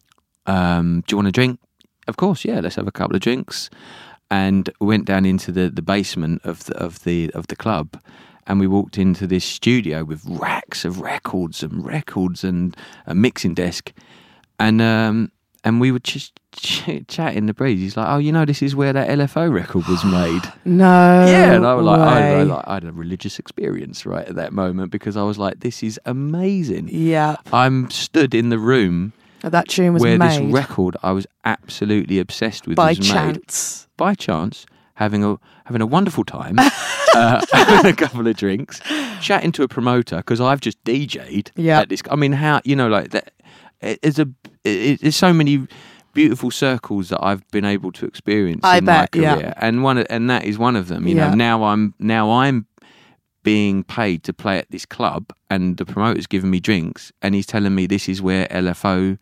um, "Do you want a drink?" Of course, yeah. Let's have a couple of drinks. And went down into the, the basement of the of the of the club, and we walked into this studio with racks of records and records and a mixing desk, and um, and we were just ch- chatting in the breeze. He's like, "Oh, you know, this is where that L F O record was made." No, yeah, and I was like, way. I, I, like, I had a religious experience right at that moment because I was like, "This is amazing." Yeah, I'm stood in the room. That tune was where made. this record I was absolutely obsessed with by was chance. Made by chance, having a having a wonderful time, uh, having a couple of drinks, chatting to a promoter because I've just D J'd yeah. at this. I mean, how you know, like that? It's a it, there's so many beautiful circles that I've been able to experience I in bet, my career, yeah. and one and that is one of them. You yeah. know, now I'm now I'm. being paid to play at this club, and the promoter's giving me drinks, and he's telling me this is where L F O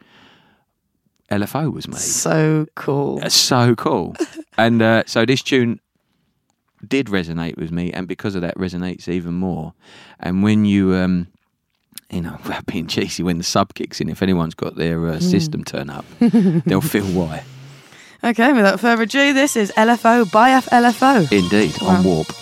L F O was made. So cool. Uh, so cool. And uh, so this tune did resonate with me, and because of that resonates even more. And when you, um, you know, without being cheesy, when the sub kicks in, if anyone's got their uh, mm. system turn up, they'll feel why. Okay, without further ado, this is L F O by F L F O. Indeed, wow. On Warp.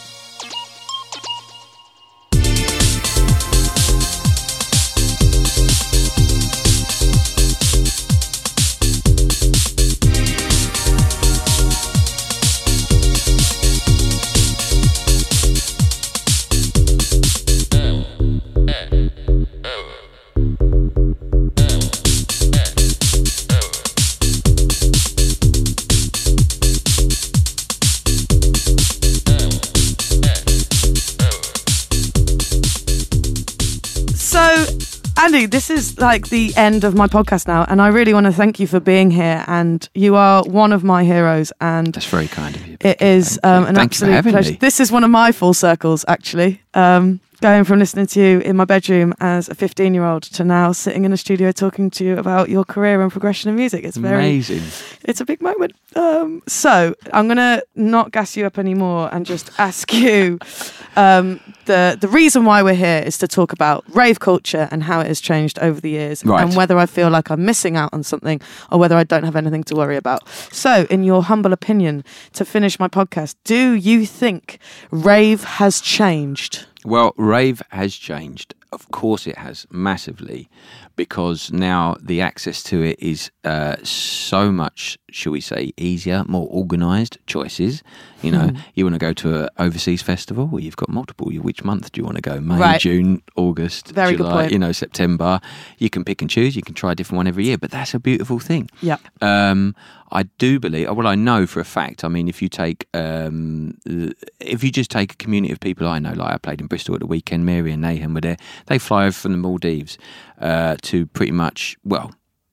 Andy, this is like the end of my podcast now, and I really want to thank you for being here, and you are one of my heroes, and that's very kind of you. It is um, an thank absolute pleasure. Me. This is one of my full circles, actually. Um, going from listening to you in my bedroom as a fifteen-year-old to now sitting in a studio talking to you about your career and progression in music. It's very amazing. It's a big moment. Um, so I'm going to not gas you up anymore and just ask you, um, the, the reason why we're here is to talk about rave culture and how it has changed over the years, right. and whether I feel like I'm missing out on something or whether I don't have anything to worry about. So in your humble opinion, to finish my podcast, do you think rave has changed? Well, rave has changed. Of course it has, massively, because now the access to it is uh, so much, shall we say, easier, more organised choices. You know, mm. you want to go to an overseas festival, well, you've got multiple. Which month do you want to go? May, right. June, August, Very July, good point. you know, September. You can pick and choose. You can try a different one every year, but that's a beautiful thing. Yeah. Um, I do believe, well, I know for a fact, I mean, if you take, um, if you just take a community of people I know, like I played in Bristol at the weekend, Mary and Nathan were there, they fly over from the Maldives uh, to pretty much, well,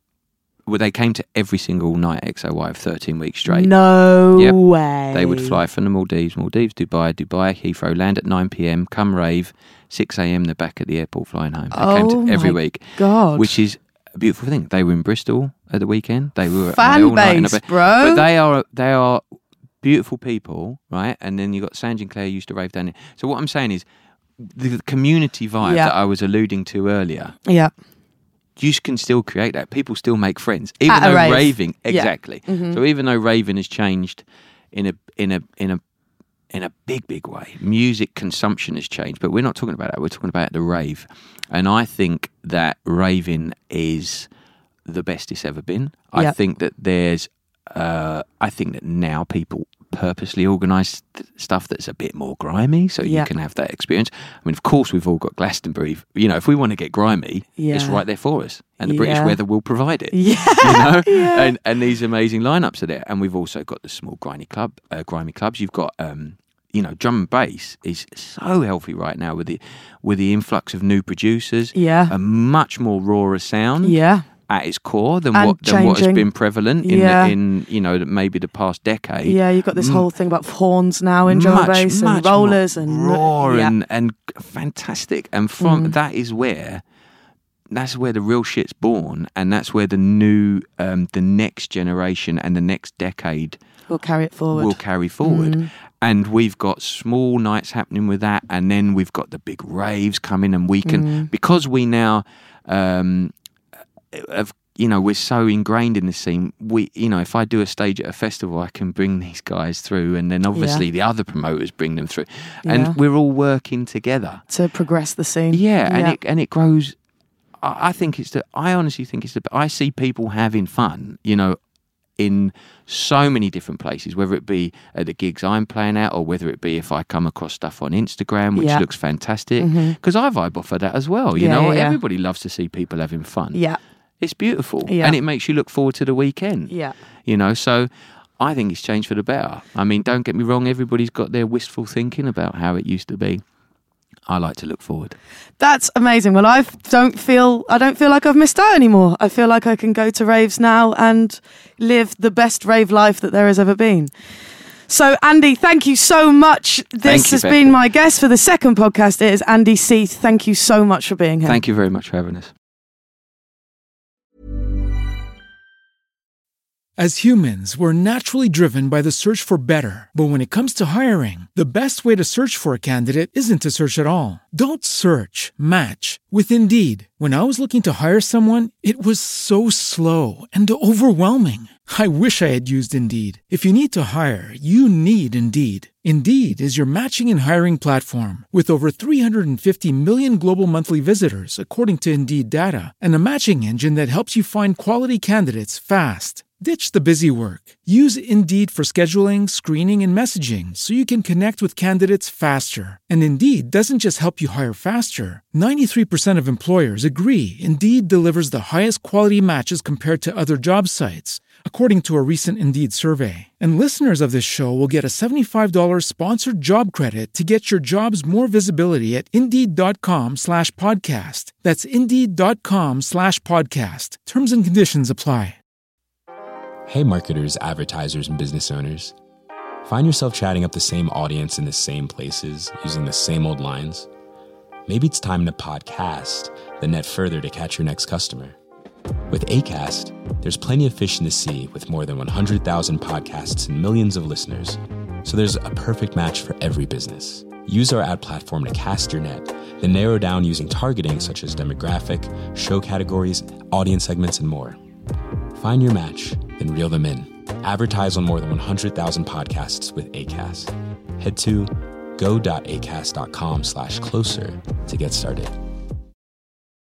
well, they came to every single night X O Y of thirteen weeks straight. No yep. way. They would fly from the Maldives, Maldives, Dubai, Dubai, Heathrow, land at nine p.m, come rave, six a.m, they're back at the airport flying home. They oh came to every my week. God. Which is a beautiful thing. They were in Bristol at the weekend. They were fan all night base, in a, bro. But they are they are beautiful people, right? And then you got Sanj and Claire used to rave down there. So what I'm saying is the community vibe yeah. that I was alluding to earlier. Yeah. You can still create that. People still make friends, even At a though rave. raving exactly. Yeah. Mm-hmm. So even though raving has changed in a in a in a in a big big way, music consumption has changed. But we're not talking about that. We're talking about the rave, and I think that raving is the best it's ever been. I Yep. think that there's. Uh, I think that now people purposely organise th- stuff that's a bit more grimy, so Yeah. you can have that experience. I mean, of course, we've all got Glastonbury. You know, if we want to get grimy, Yeah. it's right there for us, and the British Yeah. weather will provide it. Yeah. You know, Yeah. and and these amazing lineups are there, and we've also got the small grimy club, uh, grimy clubs. You've got. Um, you know, drum and bass is so healthy right now with the with the influx of new producers. Yeah. A much more rawer sound. Yeah. At its core than And what than what has changing. been prevalent in Yeah. the, in you know maybe the past decade. Yeah, you've got this M- whole thing about horns now in drum and much, bass and much rollers more and raw yeah. and and fantastic. And from Mm. that is where that's where the real shit's born, and that's where the new um, the next generation and the next decade We'll carry it forward. will carry forward. Mm. And we've got small nights happening with that, and then we've got the big raves coming, and we can Mm. because we now um, have. You know, we're so ingrained in the scene. We, you know, if I do a stage at a festival, I can bring these guys through, and then obviously Yeah. the other promoters bring them through, Yeah. and we're all working together. To progress the scene. Yeah, and Yeah. it and it grows. I, I think it's the. I honestly think it's the. I see people having fun. You know, in so many different places, whether it be at the gigs I'm playing at, or whether it be if I come across stuff on Instagram, which Yeah. looks fantastic, Mhm. because I vibe off of that as well. You Yeah, know, yeah, yeah. everybody loves to see people having fun. Yeah. It's beautiful, Yeah. and it makes you look forward to the weekend. Yeah. You know, so I think it's changed for the better. I mean, don't get me wrong, everybody's got their wistful thinking about how it used to be. I like to look forward. That's amazing. Well, I don't feel I don't feel like I've missed out anymore. I feel like I can go to raves now and live the best rave life that there has ever been. So, Andy, thank you so much. This Thank you, has Becky. been my guest for the second podcast. It is Andy Seath. Thank you so much for being here. Thank you very much for having us. As humans, we're naturally driven by the search for better. But when it comes to hiring, the best way to search for a candidate isn't to search at all. Don't search, match with Indeed. When I was looking to hire someone, it was so slow and overwhelming. I wish I had used Indeed. If you need to hire, you need Indeed. Indeed is your matching and hiring platform with over three hundred fifty million global monthly visitors, according to Indeed data, and a matching engine that helps you find quality candidates fast. Ditch the busy work. Use Indeed for scheduling, screening, and messaging so you can connect with candidates faster. And Indeed doesn't just help you hire faster. ninety-three percent of employers agree Indeed delivers the highest quality matches compared to other job sites, according to a recent Indeed survey. And listeners of this show will get a seventy-five dollars sponsored job credit to get your jobs more visibility at Indeed.com slash podcast. That's Indeed.com slash podcast. Terms and conditions apply. Hey marketers, advertisers, and business owners. Find yourself chatting up the same audience in the same places, using the same old lines? maybe it's time to podcast, the net further to catch your next customer. With Acast, there's plenty of fish in the sea with more than one hundred thousand podcasts and millions of listeners. So there's a perfect match for every business. Use our ad platform to cast your net, then narrow down using targeting such as demographic, show categories, audience segments, and more. Find your match, then reel them in. Advertise on more than one hundred thousand podcasts with Acast. Head to go.acast.com slash closer to get started.